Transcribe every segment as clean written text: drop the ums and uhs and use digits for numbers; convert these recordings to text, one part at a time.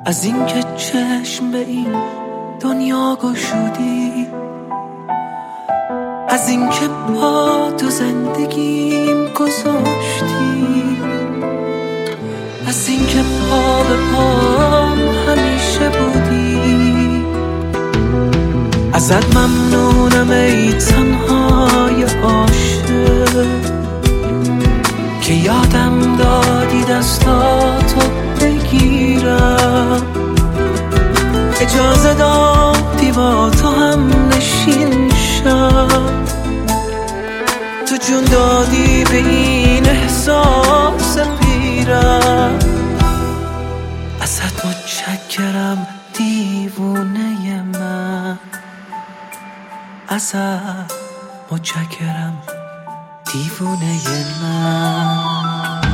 از اینکه چشم به این دنیا گشودی، از اینکه پا تو زندگیم گذاشتی، از اینکه پا به پام همیشه بودی. ازت ممنونم ای تنهای عاشق که یادم دادی دستاتو بگیرم، اجازه دادی با تو هم نشین شم، تو جون دادی به این احساس پیرم. ازت متشکرم دیوونه من، ازت متشکرم دیوونه من.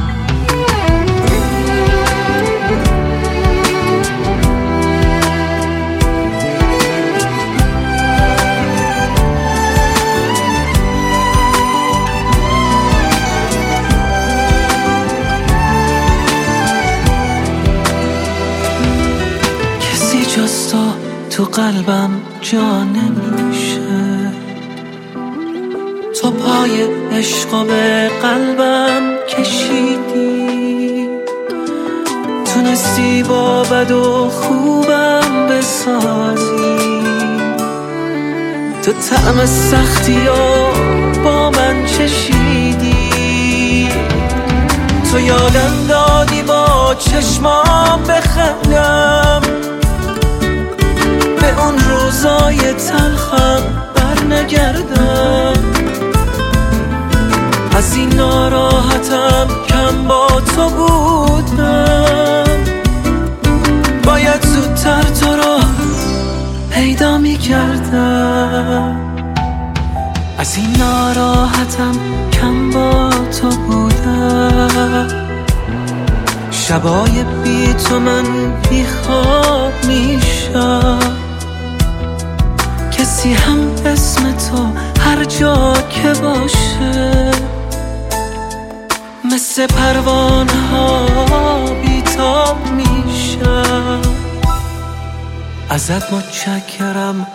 کسی جز تو قلبم جا نمیشه، تو پای عشقو به قلبم کشیدی، تونستی با بد و خوبم بسازی، تو طعم سختی و با من چشیدی، تو یادم دادی با چشمام بخندم، به اون روزای تلخم برنگردم، از این ناراحتم کم با تو بودم، باید زودتر تو رو پیدا می کردم، از این ناراحتم کم با تو بودم، شبای بی تو من بی خواب می شم، کسی هم اسم تو هر جا که باشه مثل پروانه ها بیتاب میشم. ازت متشکرم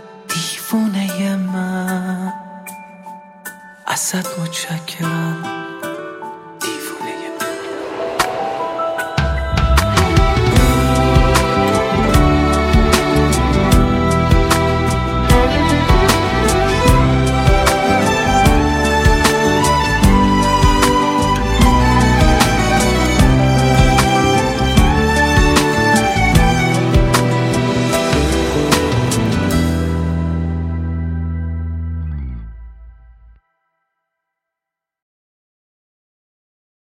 دیوونه من، ازت متشکرم